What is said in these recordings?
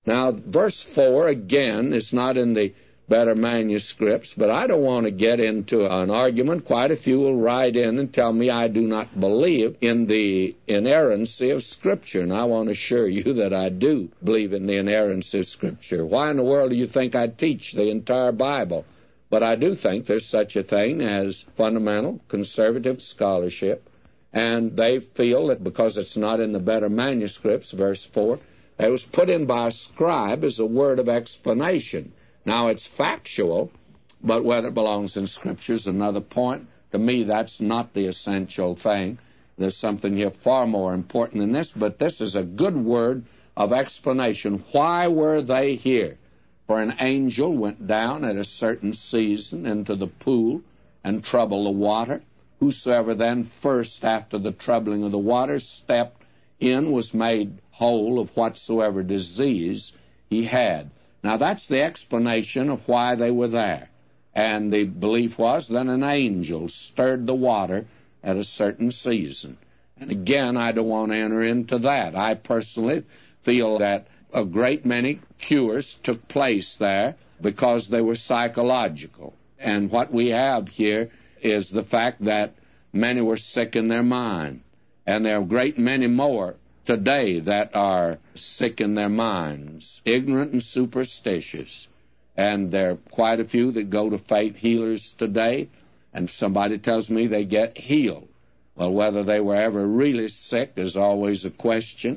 Now, verse 4, again, is not in the better manuscripts, but I don't want to get into an argument. Quite a few will write in and tell me I do not believe in the inerrancy of Scripture, and I want to assure you that I do believe in the inerrancy of Scripture. Why in the world do you think I teach the entire Bible? But I do think there's such a thing as fundamental conservative scholarship, and they feel that because it's not in the better manuscripts, verse 4, it was put in by a scribe as a word of explanation. Now, it's factual, but whether it belongs in Scripture is another point. To me, that's not the essential thing. There's something here far more important than this, but this is a good word of explanation. Why were they here? For an angel went down at a certain season into the pool and troubled the water. Whosoever then first, after the troubling of the water, stepped in was made whole of whatsoever disease he had. Now, that's the explanation of why they were there. And the belief was that an angel stirred the water at a certain season. And again, I don't want to enter into that. I personally feel that a great many cures took place there because they were psychological. And what we have here is the fact that many were sick in their mind. And there are a great many more today that are sick in their minds, ignorant and superstitious. And there are quite a few that go to faith healers today, and somebody tells me they get healed. Well, whether they were ever really sick is always a question,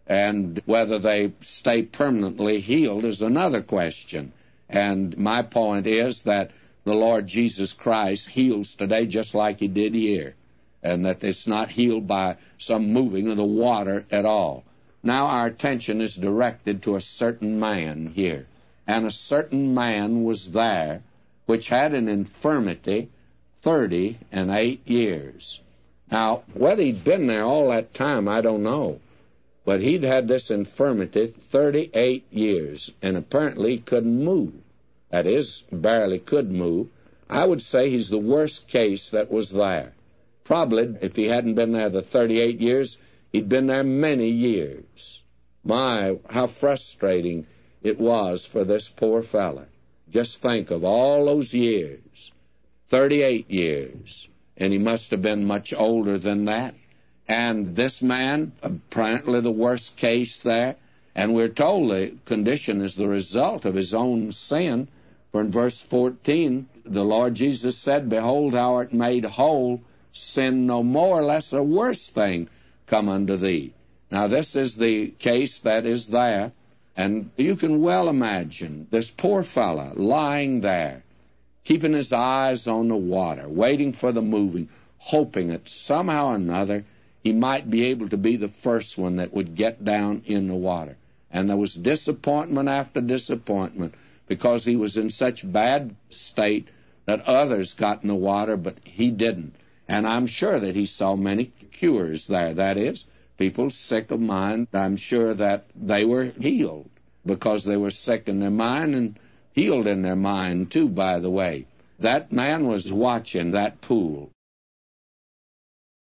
and whether they stay permanently healed is another question. And my point is that the Lord Jesus Christ heals today just like he did here, and that it's not healed by some moving of the water at all. Now our attention is directed to a certain man here, and a certain man was there which had an infirmity 38 years. Now, whether he'd been there all that time, I don't know, but he'd had this infirmity 38 years, and apparently he couldn't move. That is, barely could move. I would say he's the worst case that was there. Probably, if he hadn't been there the 38 years, he'd been there many years. My, how frustrating it was for this poor fella. Just think of all those years, 38 years, and he must have been much older than that. And this man, apparently the worst case there, and we're told the condition is the result of his own sin. For in verse 14, the Lord Jesus said, "Behold, thou art made whole, sin no more, lest a worse thing come unto thee." Now, this is the case that is there, and you can well imagine this poor fellow lying there, keeping his eyes on the water, waiting for the moving, hoping that somehow or another he might be able to be the first one that would get down in the water. And there was disappointment after disappointment because he was in such bad state that others got in the water, but he didn't. And I'm sure that he saw many cures there. That is, people sick of mind. I'm sure that they were healed because they were sick in their mind and healed in their mind, too, by the way. That man was watching that pool,